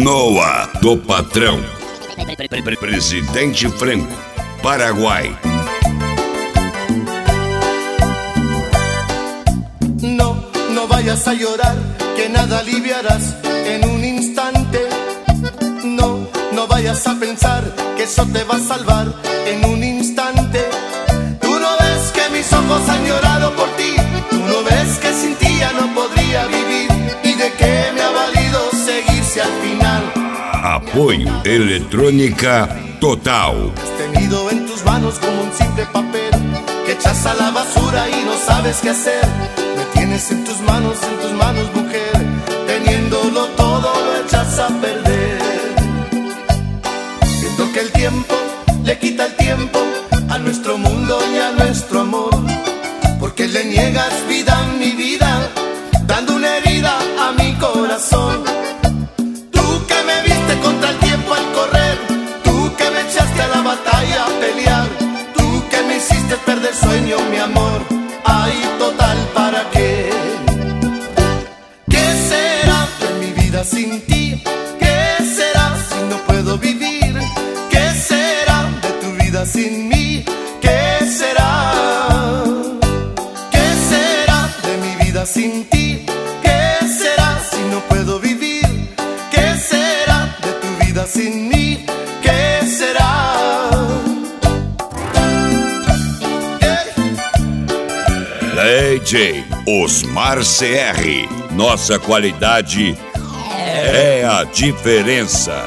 Noah do Patrão. Presidente Franco, Paraguay. No, no vayas a llorar, que nada aliviarás en un instante. No, no vayas a pensar que eso te va a salvar en un instante. Tú no ves que mis ojos han llorado por ti. Tú no ves que sin ti ya no podría vivir. ¿Y de qué me ha valido seguir si al final? Apoio Eletrônica Total. Has tenido en tus manos como un simple papel que echas a la basura y no sabes qué hacer. Me tienes en tus manos, mujer. Teniéndolo todo lo echas a perder. Viendo que el tiempo le quita el tiempo a nuestro mundo y a nuestro amor. Porque le niegas vida a mi vida, dando una herida a mi corazón. Tú que me viste contra el tiempo al correr, tú que me echaste a la batalla a pelear, tú que me hiciste perder sueño, mi amor. Ay, total, ¿para qué? ¿Qué será de mi vida sin ti? ¿Qué será si no puedo vivir? ¿Qué será de tu vida sin mí? ¿Qué será? ¿Qué será de mi vida sin ti? ¿Qué será si no puedo vivir? ¿Qué será de tu vida sin mí? ¿Qué será? DJ Osmar CR. Nossa qualidade é a diferença.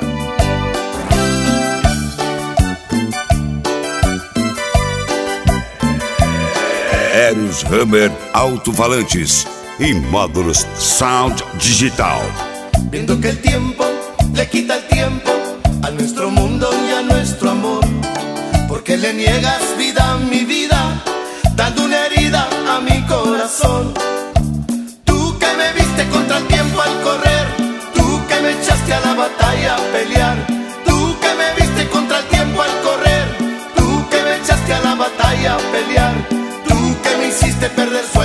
Eros Hammer Alto-Falantes e módulos Sound Digital. Viendo que el tiempo le quita el tiempo a nuestro mundo y a nuestro amor. Porque le niegas vida a mi vida, dando una herida a mi corazón. Tú que me viste contra el tiempo al correr, tú que me echaste a la batalla a pelear, tú que me viste contra el tiempo al correr, tú que me echaste a la batalla a pelear, tú que me hiciste perder sueño.